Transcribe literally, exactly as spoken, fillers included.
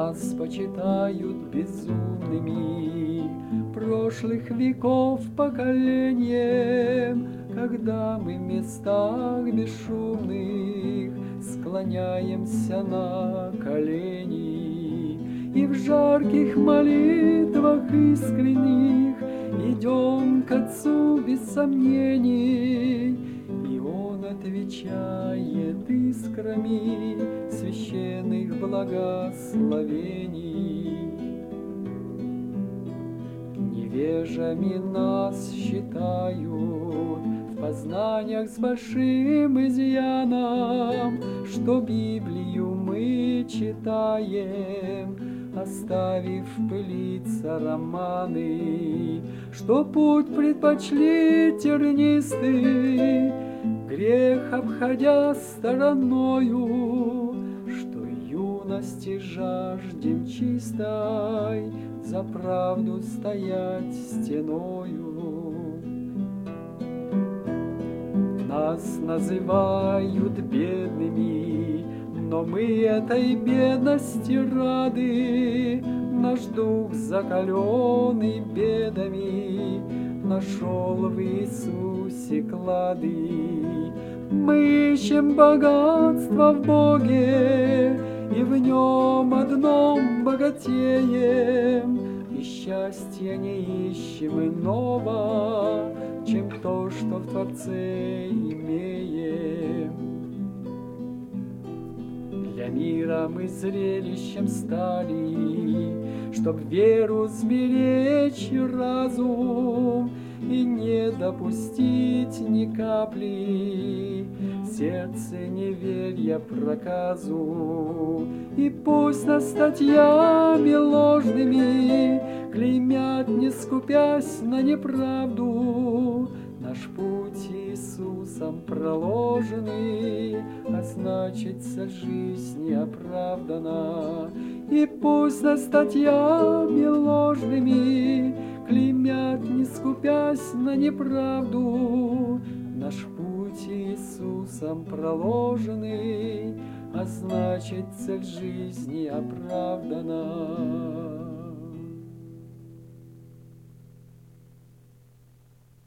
Нас почитают безумными прошлых веков поколением, когда мы в местах бесшумных склоняемся на колени и в жарких молитвах искренних идем к Отцу без сомнений, и Он отвечает искрами священных благословений. Невежами нас считают в познаниях с большим изъяном, что Библию мы читаем, оставив пылиться романы, что путь предпочли тернистый, грех обходя стороною, что юности жаждем чистой, за правду стоять стеною. Нас называют бедными, но мы этой бедности рады. Наш дух, закаленный бедами, нашел в Иисусе клады. Мы ищем богатство в Боге, и в Нем одном богатеем, и счастья не ищем иного, чем то, что в Творце имеем. Для мира мы зрелищем стали, чтоб веру сберечь и разум, и не допустить ни капли в сердце неверия проказу. И пусть нас статьями ложными клеймят, не скупясь на неправду, наш путь Иисусом проложенный, а значит, вся жизнь оправдана. И пусть нас статьями ложными клеймят, не скупясь на неправду, наш путь Иисусом проложенный, а значит, цель жизни оправдана.